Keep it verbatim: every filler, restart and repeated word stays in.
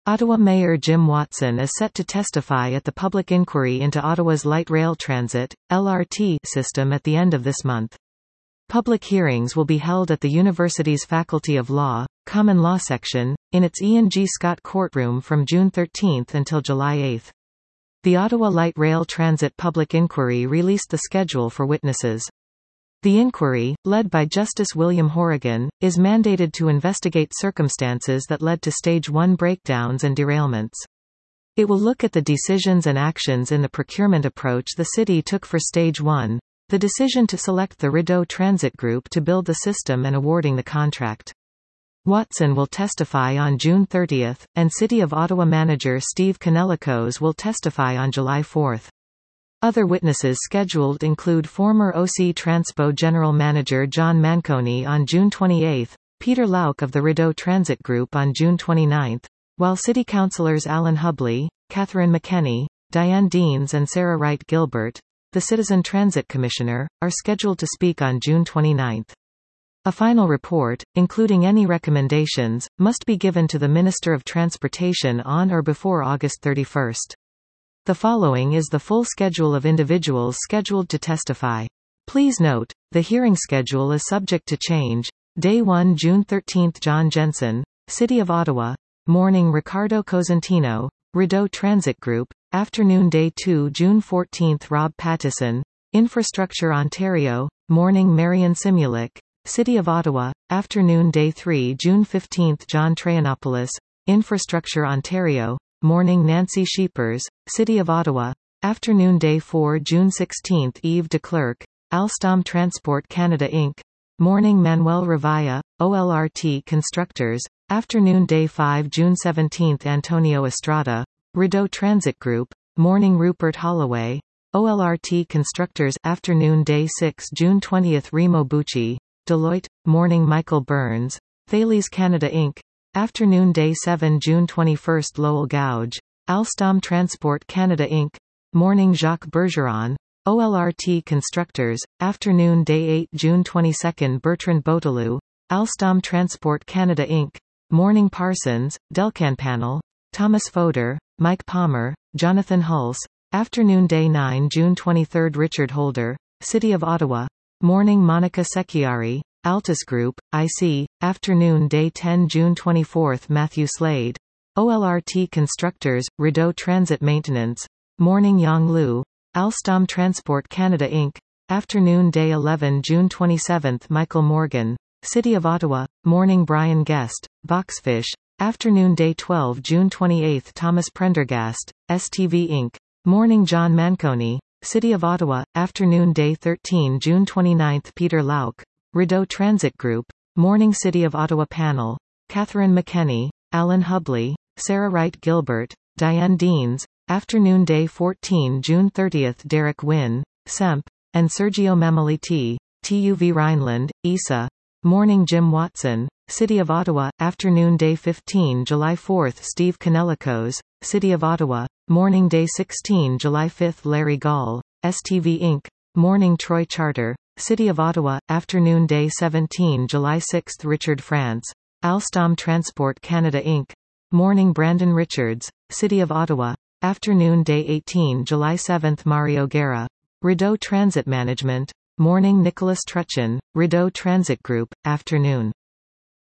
Ottawa Mayor Jim Watson is set to testify at the public inquiry into Ottawa's light rail transit (L R T) system at the end of this month. Public hearings will be held at the university's Faculty of Law, Common Law section, in its Ian G. Scott courtroom from June thirteenth until July eighth. The Ottawa Light Rail Transit Public Inquiry released the schedule for witnesses. The inquiry, led by Justice William Horrigan, is mandated to investigate circumstances that led to Stage one breakdowns and derailments. It will look at the decisions and actions in the procurement approach the city took for Stage one, the decision to select the Rideau Transit Group to build the system and awarding the contract. Watson will testify on June thirtieth, and City of Ottawa manager Steve Kanellakos will testify on July fourth. Other witnesses scheduled include former O C Transpo General Manager John Manconi on June twenty-eighth, Peter Lauk of the Rideau Transit Group on June twenty-ninth, while City Councillors Alan Hubley, Catherine McKenney, Diane Deans and Sarah Wright Gilbert, the Citizen Transit Commissioner, are scheduled to speak on June twenty-ninth. A final report, including any recommendations, must be given to the Minister of Transportation on or before August thirty-first. The following is the full schedule of individuals scheduled to testify. Please note, the hearing schedule is subject to change. Day one June thirteenth John Jensen, City of Ottawa. Morning Ricardo Cosentino, Rideau Transit Group. Afternoon Day two June fourteenth Rob Pattison, Infrastructure Ontario. Morning Marian Simulik, City of Ottawa. Afternoon Day three June fifteenth John Traianopoulos, Infrastructure Ontario. Morning Nancy Scheepers, City of Ottawa. Afternoon Day four June sixteenth Yves de Klerk, Alstom Transport Canada Incorporated. Morning Manuel Revilla, O L R T Constructors. Afternoon Day five June seventeenth Antonio Estrada, Rideau Transit Group. Morning Rupert Holloway, O L R T Constructors. Afternoon Day six June twentieth Remo Bucci, Deloitte. Morning Michael Burns, Thales Canada Incorporated. Afternoon Day seven June twenty-first Lowell Gouge, Alstom Transport Canada Incorporated. Morning Jacques Bergeron, O L R T Constructors. Afternoon Day eight June twenty-second Bertrand Botelou, Alstom Transport Canada Incorporated. Morning Parsons, Delcan Panel, Thomas Fodor, Mike Palmer, Jonathan Hulse. Afternoon Day nine June twenty-third Richard Holder, City of Ottawa. Morning Monica Secchiari, Altus Group, I C. Afternoon Day ten June twenty-fourth Matthew Slade, O L R T Constructors, Rideau Transit Maintenance. Morning Yang Liu, Alstom Transport Canada Incorporated. Afternoon Day eleven June twenty-seventh Michael Morgan, City of Ottawa. Morning Brian Guest, Voxfish. Afternoon Day twelve June twenty-eighth Thomas Prendergast, S T V Incorporated. Morning John Manconi, City of Ottawa. Afternoon Day thirteen June twenty-ninth Peter Lauk, Rideau Transit Group. Morning City of Ottawa Panel, Catherine McKenney, Alan Hubley, Sarah Wright Gilbert, Diane Deans. Afternoon Day fourteen June thirtieth Derek Wynne, S E M P, and Sergio Mammoliti, T U V Rhineland, I S A. Morning Jim Watson, City of Ottawa. Afternoon Day fifteen July fourth Steve Kanellakos, City of Ottawa. Morning Day sixteen July fifth Larry Gall, S T V Incorporated. Morning Troy Charter, City of Ottawa. Afternoon Day seventeen July sixth Richard France, Alstom Transport Canada Incorporated. Morning Brandon Richards, City of Ottawa. Afternoon Day eighteen July seventh Mario Guerra, Rideau Transit Management. Morning Nicholas Truchin, Rideau Transit Group. Afternoon